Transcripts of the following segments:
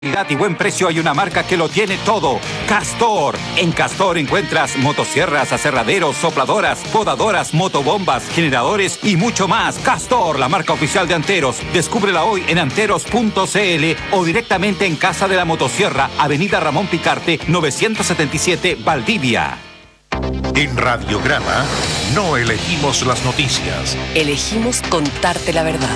Y buen precio hay una marca que lo tiene todo. Castor. En Castor encuentras motosierras, aserraderos, sopladoras, podadoras, motobombas, generadores y mucho más. Castor, la marca oficial de Anteros. Descúbrela hoy en anteros.cl o directamente en Casa de la Motosierra, Avenida Ramón Picarte, 977, Valdivia. En Radiograma no elegimos las noticias. Elegimos contarte la verdad.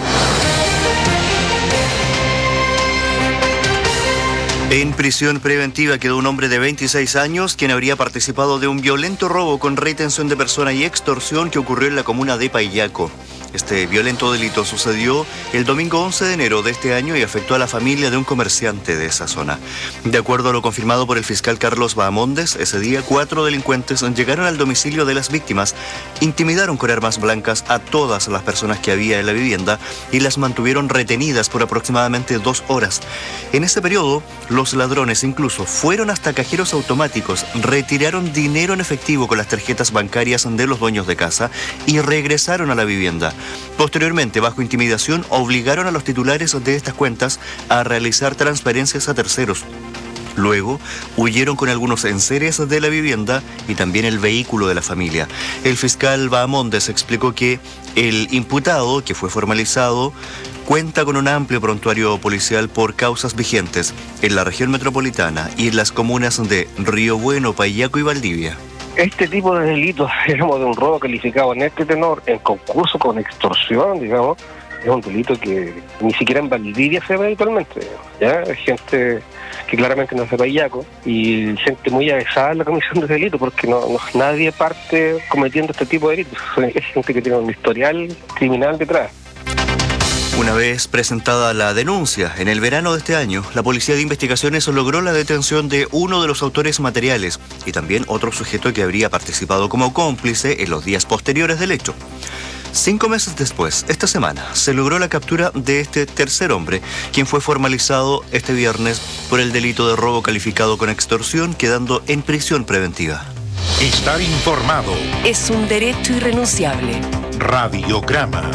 En prisión preventiva quedó un hombre de 26 años quien habría participado de un violento robo con retención de persona y extorsión que ocurrió en la comuna de Paillaco. Este violento delito sucedió el domingo 11 de enero de este año y afectó a la familia de un comerciante de esa zona. De acuerdo a lo confirmado por el fiscal Carlos Bahamondes, ese día 4 delincuentes llegaron al domicilio de las víctimas, intimidaron con armas blancas a todas las personas que había en la vivienda y las mantuvieron retenidas por aproximadamente 2 horas. En ese periodo, los ladrones incluso fueron hasta cajeros automáticos, retiraron dinero en efectivo con las tarjetas bancarias de los dueños de casa y regresaron a la vivienda. Posteriormente, bajo intimidación, obligaron a los titulares de estas cuentas a realizar transferencias a terceros. Luego, huyeron con algunos enseres de la vivienda y también el vehículo de la familia. El fiscal Bahamondes explicó que el imputado, que fue formalizado, cuenta con un amplio prontuario policial por causas vigentes en la región metropolitana y en las comunas de Río Bueno, Paillaco y Valdivia. Este tipo de delitos, digamos, de un robo calificado en este tenor, en concurso con extorsión, digamos, es un delito que ni siquiera en Valdivia se ve habitualmente, ¿ya? Hay gente que claramente no es de Paillaco y gente muy avesada en la comisión de delito porque nadie parte cometiendo este tipo de delitos. Es gente que tiene un historial criminal detrás. Una vez presentada la denuncia, en el verano de este año, la Policía de Investigaciones logró la detención de uno de los autores materiales y también otro sujeto que habría participado como cómplice en los días posteriores del hecho. 5 meses después, esta semana, se logró la captura de este tercer hombre, quien fue formalizado este viernes por el delito de robo calificado con extorsión, quedando en prisión preventiva. Estar informado es un derecho irrenunciable. Radiograma.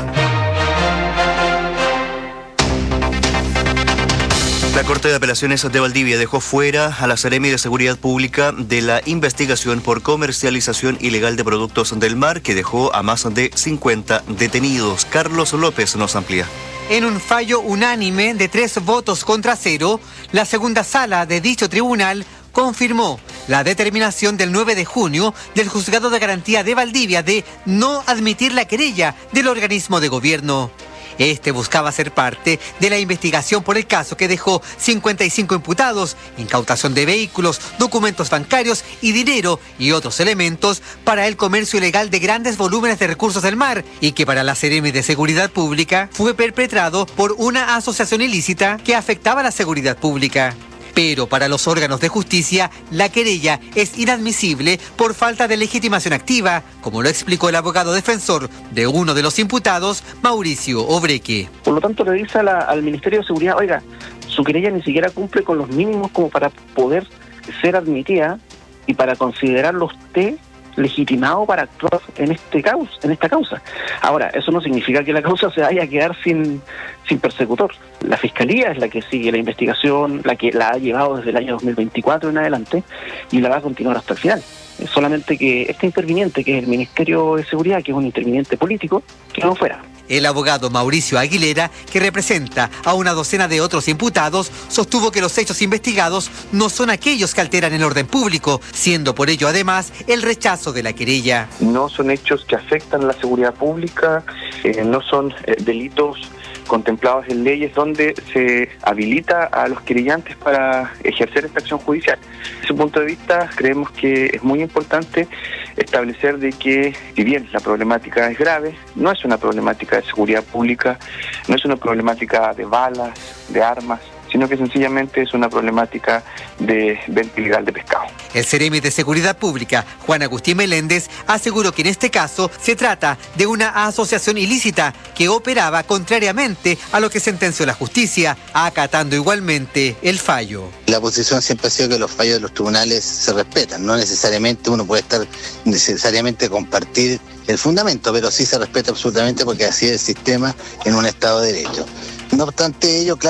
La Corte de Apelaciones de Valdivia dejó fuera a la Seremi de Seguridad Pública de la investigación por comercialización ilegal de productos del mar que dejó a más de 50 detenidos. Carlos López nos amplía. En un fallo unánime de 3 votos contra 0, la segunda sala de dicho tribunal confirmó la determinación del 9 de junio del Juzgado de Garantía de Valdivia de no admitir la querella del organismo de gobierno. Este buscaba ser parte de la investigación por el caso que dejó 55 imputados, incautación de vehículos, documentos bancarios y dinero y otros elementos para el comercio ilegal de grandes volúmenes de recursos del mar y que para la Seremi de Seguridad Pública fue perpetrado por una asociación ilícita que afectaba a la seguridad pública. Pero para los órganos de justicia, la querella es inadmisible por falta de legitimación activa, como lo explicó el abogado defensor de uno de los imputados, Mauricio Obreque. Por lo tanto, le dice al Ministerio de Seguridad, oiga, su querella ni siquiera cumple con los mínimos como para poder ser admitida y para considerarlo usted legitimado para actuar en esta causa. Ahora, eso no significa que la causa se vaya a quedar sin persecutor. La Fiscalía es la que sigue la investigación, la que la ha llevado desde el año 2024 en adelante y la va a continuar hasta el final. Solamente que este interviniente, que es el Ministerio de Seguridad, que es un interviniente político, quedó fuera. El abogado Mauricio Aguilera, que representa a una docena de otros imputados, sostuvo que los hechos investigados no son aquellos que alteran el orden público, siendo por ello además el rechazo de la querella. No son hechos que afectan la seguridad pública, no son delitos contemplados en leyes donde se habilita a los querellantes para ejercer esta acción judicial. Desde ese punto de vista, creemos que es muy importante establecer de que, si bien la problemática es grave, no es una problemática de seguridad pública, no es una problemática de balas, de armas, sino que sencillamente es una problemática de venta ilegal de pescado. El Seremi de Seguridad Pública, Juan Agustín Meléndez, aseguró que en este caso se trata de una asociación ilícita que operaba contrariamente a lo que sentenció la justicia, acatando igualmente el fallo. La posición siempre ha sido que los fallos de los tribunales se respetan, no necesariamente uno puede necesariamente compartir el fundamento, pero sí se respeta absolutamente porque así es el sistema en un Estado de Derecho. No obstante ello, claro,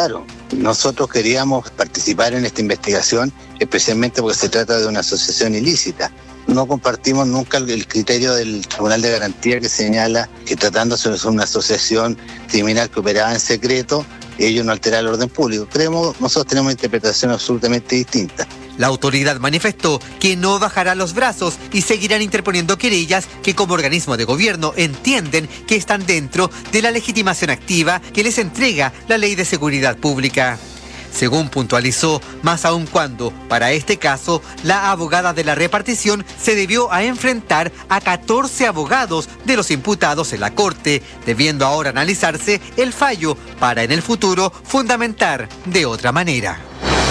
Nosotros queríamos participar en esta investigación, especialmente porque se trata de una asociación ilícita. No compartimos nunca el criterio del Tribunal de Garantía que señala que tratándose de una asociación criminal que operaba en secreto, ellos no alteran el orden público. Nosotros tenemos una interpretación absolutamente distinta. La autoridad manifestó que no bajará los brazos y seguirán interponiendo querellas que como organismo de gobierno entienden que están dentro de la legitimación activa que les entrega la Ley de Seguridad Pública. Según puntualizó, más aún cuando, para este caso, la abogada de la repartición se debió a enfrentar a 14 abogados de los imputados en la Corte, debiendo ahora analizarse el fallo para en el futuro fundamentar de otra manera.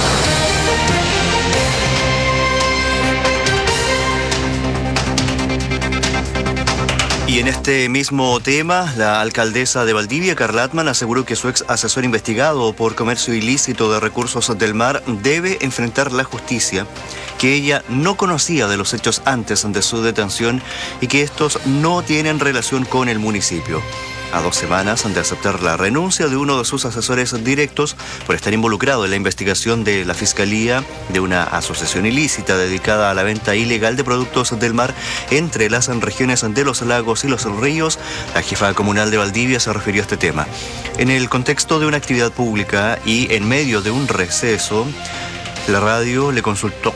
Y en este mismo tema, la alcaldesa de Valdivia, Carla Atman, aseguró que su ex asesor investigado por comercio ilícito de recursos del mar debe enfrentar la justicia, que ella no conocía de los hechos antes de su detención y que estos no tienen relación con el municipio. A 2 semanas de aceptar la renuncia de uno de sus asesores directos por estar involucrado en la investigación de la Fiscalía de una asociación ilícita dedicada a la venta ilegal de productos del mar entre las regiones de los lagos y los ríos, la jefa comunal de Valdivia se refirió a este tema. En el contexto de una actividad pública y en medio de un receso, la radio le consultó,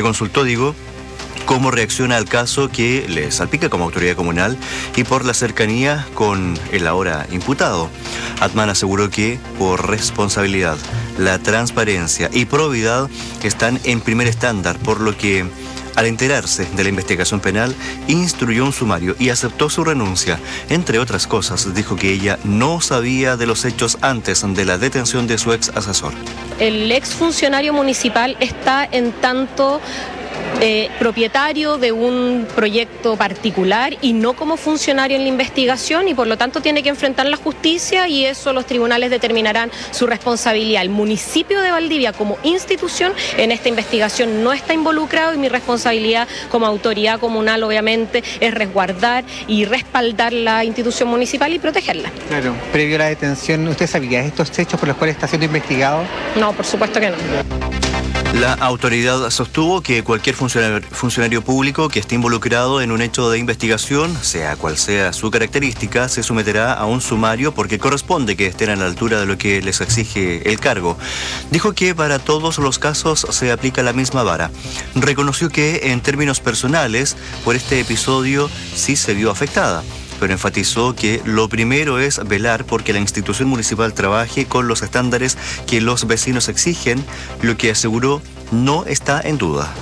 cómo reacciona al caso que le salpica como autoridad comunal y por la cercanía con el ahora imputado. Atman aseguró que por responsabilidad, la transparencia y probidad están en primer estándar, por lo que al enterarse de la investigación penal, instruyó un sumario y aceptó su renuncia. Entre otras cosas, dijo que ella no sabía de los hechos antes de la detención de su ex asesor. El ex funcionario municipal está en tanto propietario de un proyecto particular y no como funcionario en la investigación, y por lo tanto tiene que enfrentar la justicia, y eso los tribunales determinarán su responsabilidad. El municipio de Valdivia como institución en esta investigación no está involucrado, y mi responsabilidad como autoridad comunal obviamente es resguardar y respaldar la institución municipal y protegerla. Claro, previo a la detención, ¿usted sabía de estos hechos por los cuales está siendo investigado? No, por supuesto que no. La autoridad sostuvo que cualquier funcionario público que esté involucrado en un hecho de investigación, sea cual sea su característica, se someterá a un sumario porque corresponde que estén a la altura de lo que les exige el cargo. Dijo que para todos los casos se aplica la misma vara. Reconoció que en términos personales, por este episodio sí se vio afectada, pero enfatizó que lo primero es velar porque la institución municipal trabaje con los estándares que los vecinos exigen, lo que aseguró no está en duda.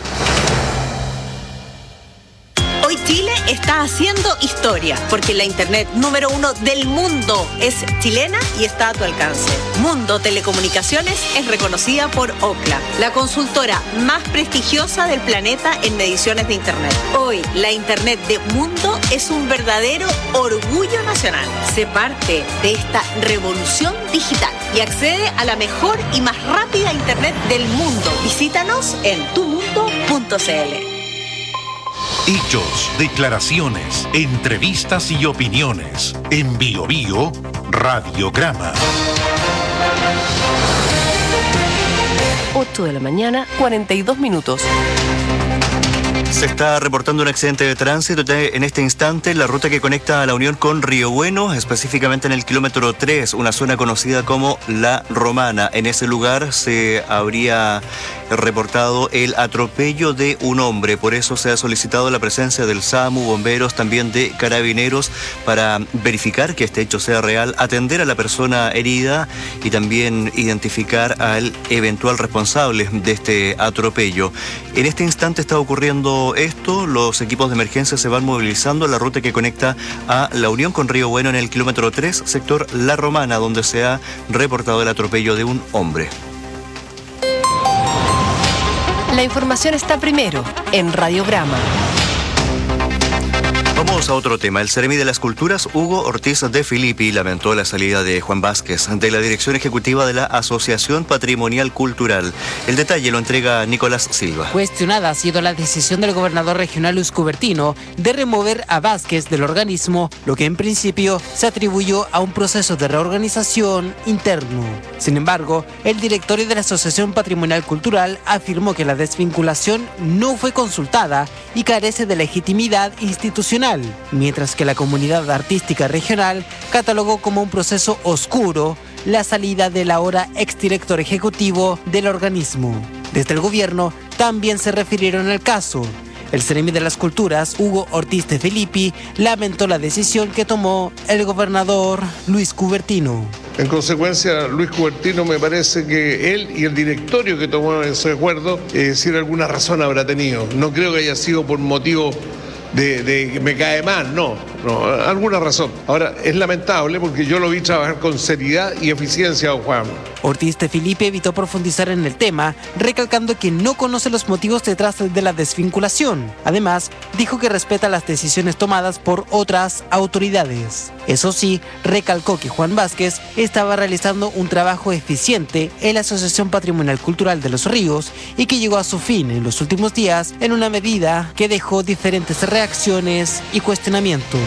Hoy Chile está haciendo historia, porque la internet número 1 del mundo es chilena y está a tu alcance. Mundo Telecomunicaciones es reconocida por Ookla, la consultora más prestigiosa del planeta en mediciones de internet. Hoy, la internet de Mundo es un verdadero orgullo nacional. Sé parte de esta revolución digital y accede a la mejor y más rápida internet del mundo. Visítanos en tumundo.cl. Hechos, declaraciones, entrevistas y opiniones. En Bio Bio, Radiograma. 8 de la mañana, 42 minutos. Se está reportando un accidente de tránsito en este instante en la ruta que conecta a La Unión con Río Bueno, específicamente en el kilómetro 3, una zona conocida como La Romana. En ese lugar se habría reportado el atropello de un hombre, por eso se ha solicitado la presencia del SAMU, bomberos, también de carabineros, para verificar que este hecho sea real, atender a la persona herida y también identificar al eventual responsable de este atropello. En este instante está ocurriendo esto, los equipos de emergencia se van movilizando en la ruta que conecta a La Unión con Río Bueno en el kilómetro 3, sector La Romana, donde se ha reportado el atropello de un hombre. La información está primero en Radiograma. Vamos a otro tema. El Ceremi de las Culturas, Hugo Ortiz de Filippi, lamentó la salida de Juan Vázquez de la dirección ejecutiva de la Asociación Patrimonial Cultural. El detalle lo entrega Nicolás Silva. Cuestionada ha sido la decisión del gobernador regional Luis Cubertino de remover a Vázquez del organismo, lo que en principio se atribuyó a un proceso de reorganización interno. Sin embargo, el directorio de la Asociación Patrimonial Cultural afirmó que la desvinculación no fue consultada y carece de legitimidad institucional, mientras que la comunidad artística regional catalogó como un proceso oscuro la salida del ahora exdirector ejecutivo del organismo. Desde el gobierno también se refirieron al caso. El Ceremi de las Culturas, Hugo Ortiz de Filippi, lamentó la decisión que tomó el gobernador Luis Cubertino. En consecuencia, Luis Cubertino, me parece que él y el directorio que tomó ese acuerdo, si alguna razón habrá tenido. No creo que haya sido por motivo de que me cae mal, no, alguna razón. Ahora, es lamentable porque yo lo vi trabajar con seriedad y eficiencia, don Juan. Ortiz de Filippi evitó profundizar en el tema, recalcando que no conoce los motivos detrás de la desvinculación. Además, dijo que respeta las decisiones tomadas por otras autoridades. Eso sí, recalcó que Juan Vázquez estaba realizando un trabajo eficiente en la Asociación Patrimonial Cultural de Los Ríos y que llegó a su fin en los últimos días en una medida que dejó diferentes reacciones y cuestionamientos.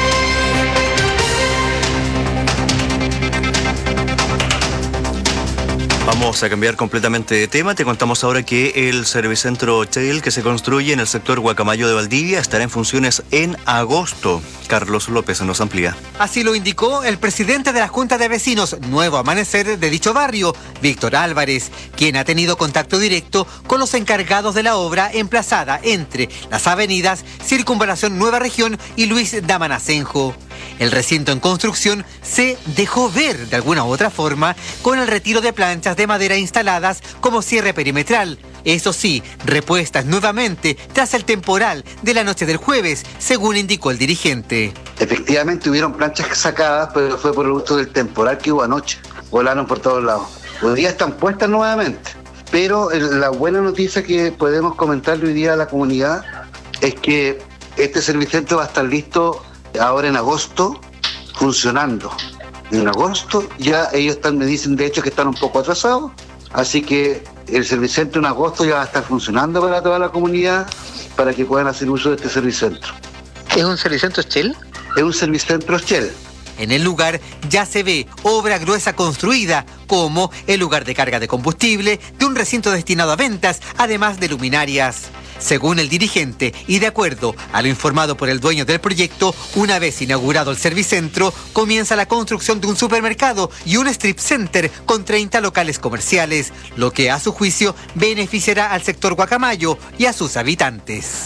Vamos a cambiar completamente de tema. Te contamos ahora que el Servicentro Shell que se construye en el sector Guacamayo de Valdivia estará en funciones en agosto. Carlos López nos amplía. Así lo indicó el presidente de la Junta de Vecinos Nuevo Amanecer de dicho barrio, Víctor Álvarez, quien ha tenido contacto directo con los encargados de la obra emplazada entre las avenidas Circunvalación Nueva Región y Luis Damanacenjo. El recinto en construcción se dejó ver de alguna u otra forma con el retiro de planchas de madera instaladas como cierre perimetral. Eso sí, repuestas nuevamente tras el temporal de la noche del jueves, según indicó el dirigente. Efectivamente hubieron planchas sacadas, pero fue por el uso del temporal que hubo anoche. Volaron por todos lados. Hoy día están puestas nuevamente. Pero la buena noticia que podemos comentarle hoy día a la comunidad es que este servicentro va a estar listo ahora en agosto, funcionando. En agosto ya ellos me dicen de hecho que están un poco atrasados, así que el servicentro en agosto ya va a estar funcionando para toda la comunidad para que puedan hacer uso de este servicentro. ¿Es un servicentro Shell? Es un servicentro Shell. En el lugar ya se ve obra gruesa construida, como el lugar de carga de combustible de un recinto destinado a ventas, además de luminarias. Según el dirigente, y de acuerdo a lo informado por el dueño del proyecto, una vez inaugurado el servicentro, comienza la construcción de un supermercado y un strip center con 30 locales comerciales, lo que a su juicio beneficiará al sector Guacamayo y a sus habitantes.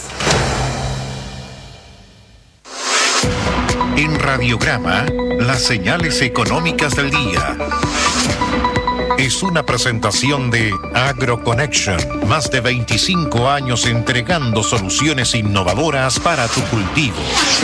En Radiograma, las señales económicas del día. Es una presentación de AgroConnection. Más de 25 años entregando soluciones innovadoras para tu cultivo.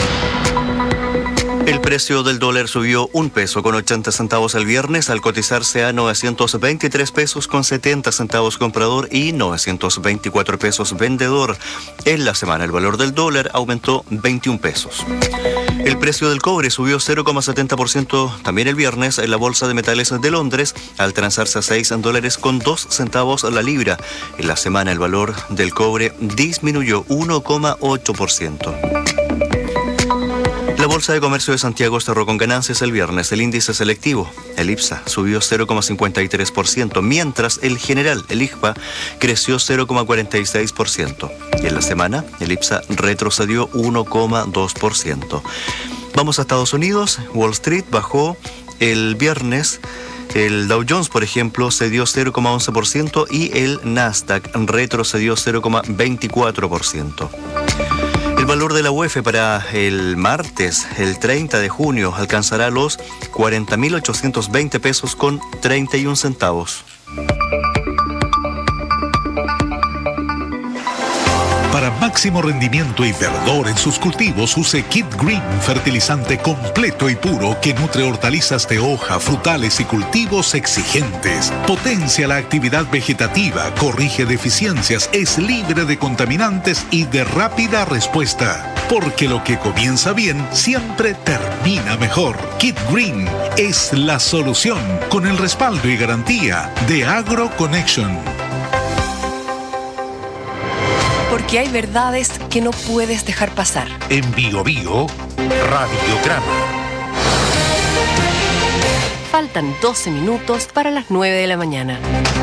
El precio del dólar subió 1 peso con 80 centavos el viernes al cotizarse a 923 pesos con 70 centavos comprador y 924 pesos vendedor. En la semana el valor del dólar aumentó 21 pesos. El precio del cobre subió 0,70% también el viernes en la Bolsa de Metales de Londres al transarse a $6 con 2 centavos la libra. En la semana el valor del cobre disminuyó 1,8%. La Bolsa de Comercio de Santiago cerró con ganancias el viernes. El índice selectivo, el IPSA, subió 0,53%, mientras el general, el IGPA, creció 0,46%. Y en la semana, el IPSA retrocedió 1,2%. Vamos a Estados Unidos. Wall Street bajó el viernes. El Dow Jones, por ejemplo, cedió 0,11% y el Nasdaq retrocedió 0,24%. El valor de la UEF para el martes, el 30 de junio, alcanzará los 40.820 pesos con 31 centavos. Para máximo rendimiento y verdor en sus cultivos, use Kit Green, fertilizante completo y puro que nutre hortalizas de hoja, frutales y cultivos exigentes. Potencia la actividad vegetativa, corrige deficiencias, es libre de contaminantes y de rápida respuesta. Porque lo que comienza bien siempre termina mejor. Kit Green es la solución, con el respaldo y garantía de AgroConnection. Porque hay verdades que no puedes dejar pasar. En Bio Bio, Radiograma. Faltan 12 minutos para las 9 de la mañana.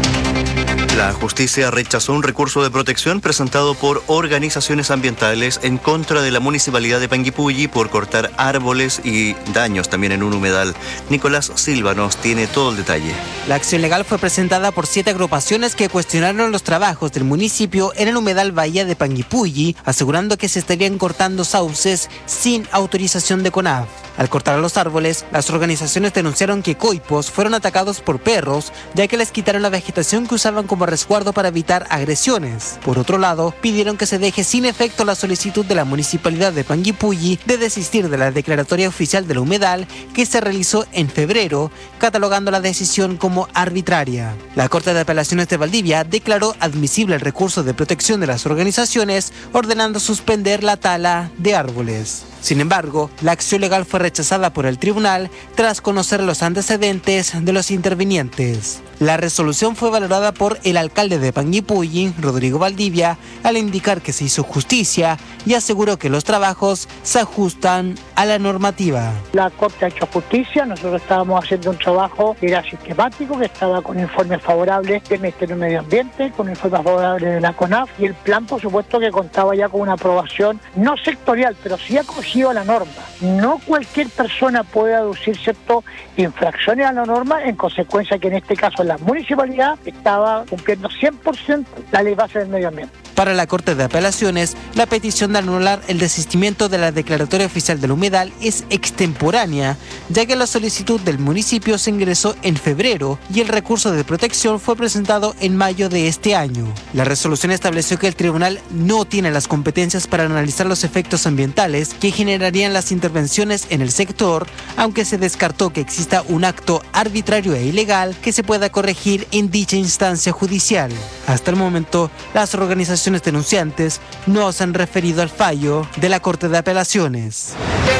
La justicia rechazó un recurso de protección presentado por organizaciones ambientales en contra de la municipalidad de Panguipulli por cortar árboles y daños también en un humedal. Nicolás Silva nos tiene todo el detalle. La acción legal fue presentada por 7 agrupaciones que cuestionaron los trabajos del municipio en el humedal Bahía de Panguipulli, asegurando que se estarían cortando sauces sin autorización de CONAF. Al cortar los árboles, las organizaciones denunciaron que coipos fueron atacados por perros, ya que les quitaron la vegetación que usaban como resguardo para evitar agresiones. Por otro lado, pidieron que se deje sin efecto la solicitud de la municipalidad de Panguipulli de desistir de la declaratoria oficial del humedal que se realizó en febrero, catalogando la decisión como arbitraria. La Corte de Apelaciones de Valdivia declaró admisible el recurso de protección de las organizaciones, ordenando suspender la tala de árboles. Sin embargo, la acción legal fue rechazada por el tribunal tras conocer los antecedentes de los intervinientes. La resolución fue valorada por el alcalde de Panguipulli, Rodrigo Valdivia, al indicar que se hizo justicia y aseguró que los trabajos se ajustan a la normativa. La Corte ha hecho justicia, nosotros estábamos haciendo un trabajo que era sistemático, que estaba con informes favorables del Ministerio de Medio Ambiente, con informes favorables de la CONAF, y el plan, por supuesto, que contaba ya con una aprobación no sectorial, pero sí acogido a la norma. No cualquier persona puede aducir ciertas infracciones a la norma, en consecuencia que en este caso la municipalidad estaba cumpliendo 100% la ley base del medio ambiente. Para la Corte de Apelaciones, la petición de anular el desistimiento de la declaratoria oficial del humedal es extemporánea, ya que la solicitud del municipio se ingresó en febrero y el recurso de protección fue presentado en mayo de este año. La resolución estableció que el tribunal no tiene las competencias para analizar los efectos ambientales que generarían las intervenciones en el sector, aunque se descartó que exista un acto arbitrario e ilegal que se pueda corregir en dicha instancia judicial. Hasta el momento, las organizaciones denunciantes no se han referido al fallo de la Corte de Apelaciones.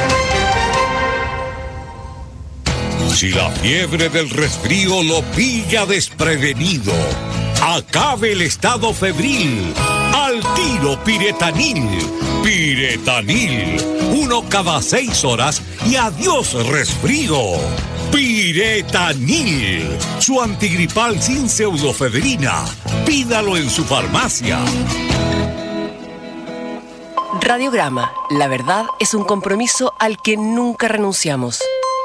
Si la fiebre del resfrío lo pilla desprevenido, acabe el estado febril. Al tiro Piretanil. Piretanil. 1 cada 6 horas y adiós resfrío. Piretanil. Su antigripal sin pseudofedrina. Pídalo en su farmacia. Radiograma. La verdad es un compromiso al que nunca renunciamos.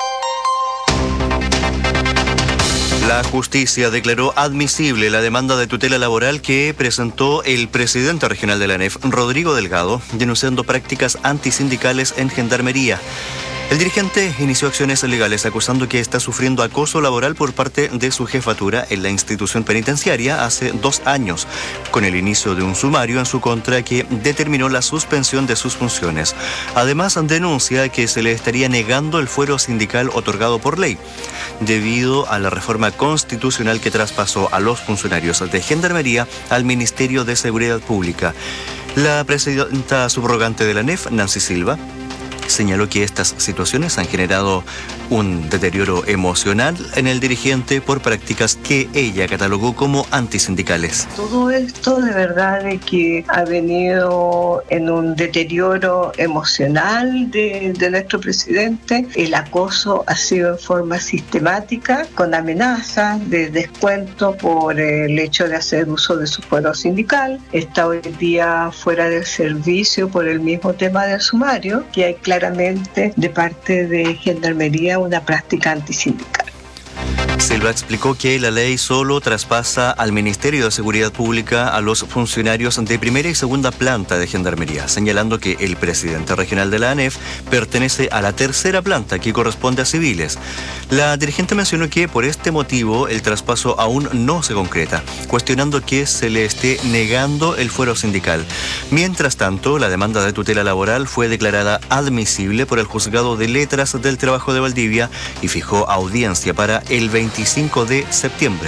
La justicia declaró admisible la demanda de tutela laboral que presentó el presidente regional de la ANEF, Rodrigo Delgado, denunciando prácticas antisindicales en Gendarmería. El dirigente inició acciones legales acusando que está sufriendo acoso laboral por parte de su jefatura en la institución penitenciaria hace 2 años, con el inicio de un sumario en su contra que determinó la suspensión de sus funciones. Además, denuncia que se le estaría negando el fuero sindical otorgado por ley, debido a la reforma constitucional que traspasó a los funcionarios de Gendarmería al Ministerio de Seguridad Pública. La presidenta subrogante de la ANEF, Nancy Silva, señaló que estas situaciones han generado un deterioro emocional en el dirigente por prácticas que ella catalogó como antisindicales. Todo esto de verdad de que ha venido en un deterioro emocional de nuestro presidente. El acoso ha sido en forma sistemática, con amenazas de descuento por el hecho de hacer uso de su fuero sindical. Está hoy día fuera del servicio por el mismo tema del sumario, que hay claramente de parte de Gendarmería una práctica antisindical. Silva explicó que la ley solo traspasa al Ministerio de Seguridad Pública a los funcionarios de primera y segunda planta de Gendarmería, señalando que el presidente regional de la ANEF pertenece a la tercera planta, que corresponde a civiles. La dirigente mencionó que por este motivo el traspaso aún no se concreta, cuestionando que se le esté negando el fuero sindical. Mientras tanto, la demanda de tutela laboral fue declarada admisible por el Juzgado de Letras del Trabajo de Valdivia y fijó audiencia para el 25 de septiembre.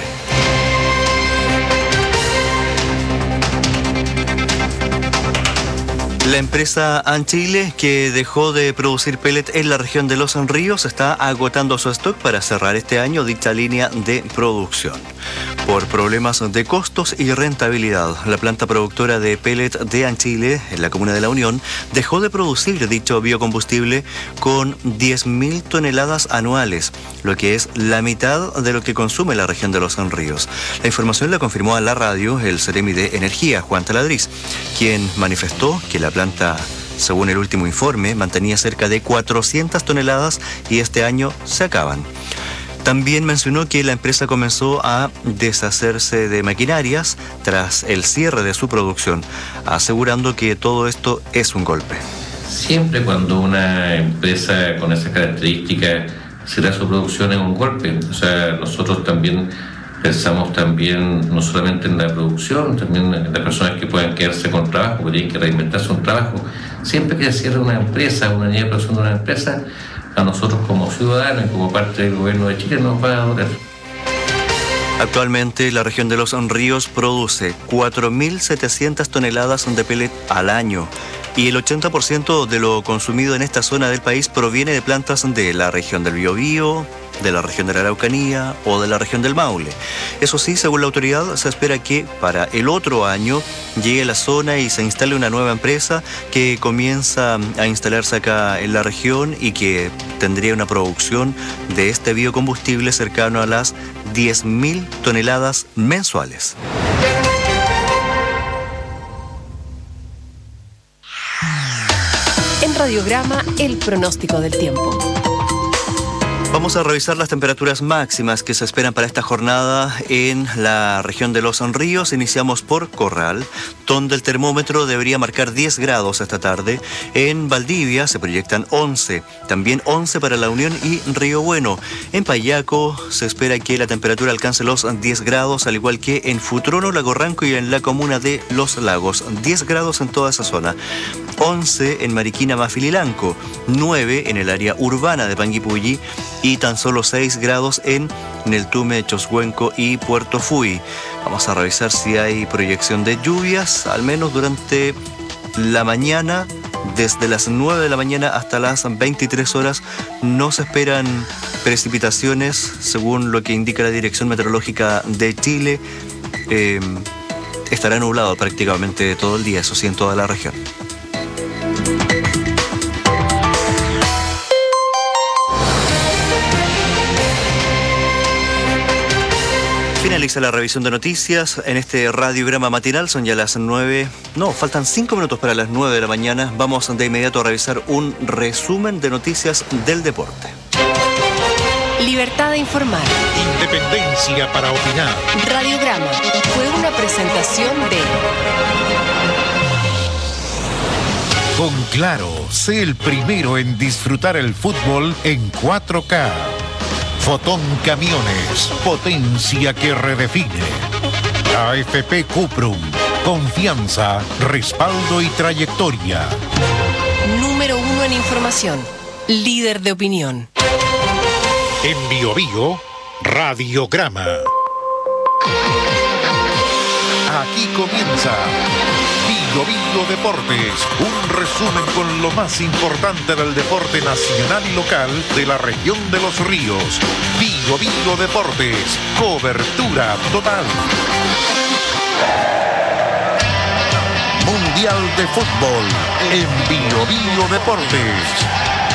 La empresa Anchile, que dejó de producir pellet en la región de Los Ríos, está agotando su stock para cerrar este año dicha línea de producción. Por problemas de costos y rentabilidad, la planta productora de pellet de Anchile, en la comuna de La Unión, dejó de producir dicho biocombustible con 10.000 toneladas anuales, lo que es la mitad de lo que consume la región de Los Ríos. La información la confirmó a la radio el Seremi de Energía, Juan Taladriz, quien manifestó que la planta, según el último informe, mantenía cerca de 400 toneladas y este año se acaban. También mencionó que la empresa comenzó a deshacerse de maquinarias tras el cierre de su producción, asegurando que todo esto es un golpe. Siempre cuando una empresa con esas características cierra su producción es un golpe. O sea, nosotros también pensamos también no solamente en la producción, también en las personas que puedan quedarse con trabajo, que tienen que reinventarse un trabajo. Siempre que se cierra una empresa, una unidad de producción de una empresa, a nosotros como ciudadanos y como parte del gobierno de Chile nos va a doler. Actualmente la región de Los Ríos produce 4.700 toneladas de pellet al año y el 80% de lo consumido en esta zona del país proviene de plantas de la región del Biobío, de la región de la Araucanía o de la región del Maule. Eso sí, según la autoridad, se espera que para el otro año llegue a la zona y se instale una nueva empresa que comienza a instalarse acá en la región y que tendría una producción de este biocombustible cercano a las 10.000 toneladas mensuales. En Radiograma, el pronóstico del tiempo. Vamos a revisar las temperaturas máximas que se esperan para esta jornada en la región de Los Ríos. Iniciamos por Corral, donde el termómetro debería marcar 10 grados esta tarde. En Valdivia se proyectan 11, también 11 para La Unión y Río Bueno. En Payaco se espera que la temperatura alcance los 10 grados, al igual que en Futrono, Lago Ranco y en la comuna de Los Lagos. 10 grados en toda esa zona. 11 en Mariquina, Mafililanco, 9 en el área urbana de Panguipulli y tan solo 6 grados en Neltume, Choshuenco y Puerto Fui. Vamos a revisar si hay proyección de lluvias, al menos durante la mañana. Desde las 9 de la mañana hasta las 23 horas no se esperan precipitaciones, según lo que indica la Dirección Meteorológica de Chile. Estará nublado prácticamente todo el día, eso sí, en toda la región. Finaliza la revisión de noticias en este radiograma matinal. Son ya las 9. No, faltan 5 minutos para las 9 de la mañana. Vamos de inmediato a revisar un resumen de noticias del deporte. Libertad de informar. Independencia para opinar. Radiograma fue una presentación de... Con Claro, sé el primero en disfrutar el fútbol en 4K. Fotón Camiones, potencia que redefine. AFP Cuprum, confianza, respaldo y trayectoria. Número 1 en información, líder de opinión. En Biobío, Radiograma. Aquí comienza Biobío Deportes, un resumen con lo más importante del deporte nacional y local de la región de Los Ríos. Biobío Deportes, cobertura total. Mundial de Fútbol en Biobío Deportes.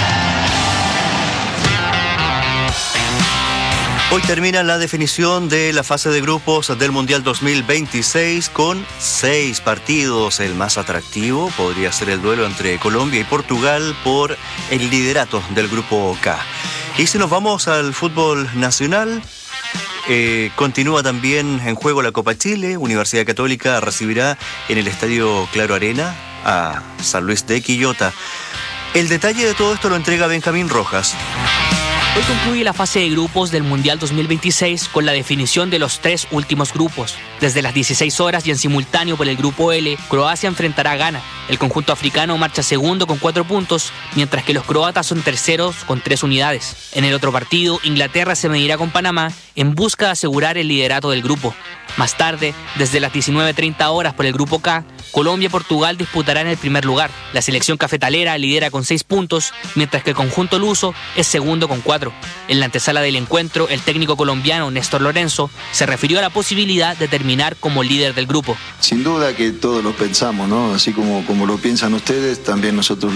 Hoy termina la definición de la fase de grupos del Mundial 2026 con 6 partidos. El más atractivo podría ser el duelo entre Colombia y Portugal por el liderato del grupo K. Y si nos vamos al fútbol nacional, Continúa también en juego la Copa Chile. Universidad Católica recibirá en el Estadio Claro Arena a San Luis de Quillota. El detalle de todo esto lo entrega Benjamín Rojas. Hoy concluye la fase de grupos del Mundial 2026 con la definición de los 3 últimos grupos. Desde las 16 horas y en simultáneo por el grupo L, Croacia enfrentará a Ghana. El conjunto africano marcha segundo con 4 puntos, mientras que los croatas son terceros con 3 unidades. En el otro partido, Inglaterra se medirá con Panamá en busca de asegurar el liderato del grupo. Más tarde, desde las 19:30 horas por el grupo K, Colombia y Portugal disputarán el primer lugar. La selección cafetalera lidera con 6 puntos, mientras que el conjunto luso es segundo con 4. En la antesala del encuentro, el técnico colombiano Néstor Lorenzo se refirió a la posibilidad de terminar como líder del grupo. Sin duda que todos lo pensamos, ¿no? Así como lo piensan ustedes, también nosotros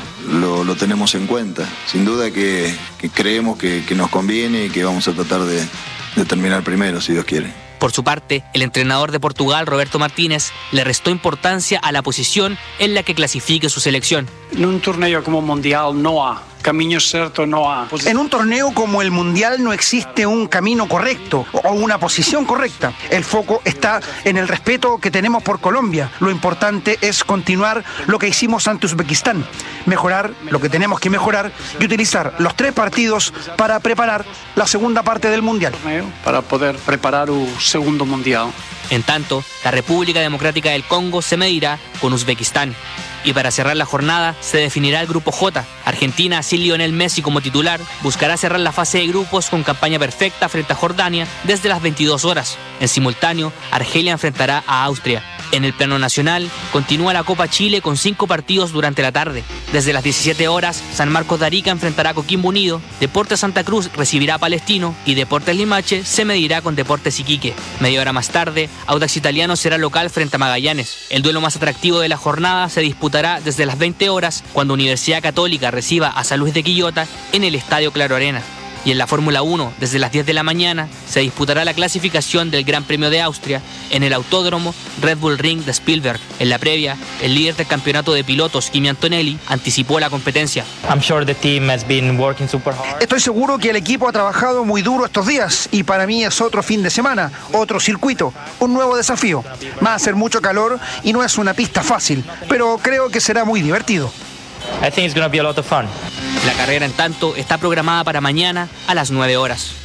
lo tenemos en cuenta. Sin duda que creemos que nos conviene y que vamos a tratar de terminar primero, si Dios quiere. Por su parte, el entrenador de Portugal, Roberto Martínez, le restó importancia a la posición en la que clasifique su selección. En un torneo como Mundial no hay camino cierto, no hay. En un torneo como el Mundial no existe un camino correcto o una posición correcta. El foco está en el respeto que tenemos por Colombia. Lo importante es continuar lo que hicimos ante Uzbekistán, mejorar lo que tenemos que mejorar y utilizar los 3 partidos para preparar la segunda parte del Mundial. Para poder preparar el segundo Mundial. En tanto, la República Democrática del Congo se medirá con Uzbekistán. Y para cerrar la jornada, se definirá el grupo J. Argentina, sin Lionel Messi como titular, buscará cerrar la fase de grupos con campaña perfecta frente a Jordania desde las 22 horas. En simultáneo, Argelia enfrentará a Austria. En el plano nacional, continúa la Copa Chile con 5 partidos durante la tarde. Desde las 17 horas, San Marcos de Arica enfrentará a Coquimbo Unido, Deportes Santa Cruz recibirá a Palestino y Deportes Limache se medirá con Deportes Iquique. Media hora más tarde, Audax Italiano será local frente a Magallanes. El duelo más atractivo de la jornada se disputará desde las 20 horas cuando Universidad Católica reciba a San Luis de Quillota en el Estadio Claro Arena. Y en la Fórmula 1, desde las 10 de la mañana, se disputará la clasificación del Gran Premio de Austria en el Autódromo Red Bull Ring de Spielberg. En la previa, el líder del campeonato de pilotos, Kimi Antonelli, anticipó la competencia. Estoy seguro que el equipo ha trabajado muy duro estos días y para mí es otro fin de semana, otro circuito, un nuevo desafío. Va a hacer mucho calor y no es una pista fácil, pero creo que será muy divertido. La carrera, en tanto, está programada para mañana a las 9 horas.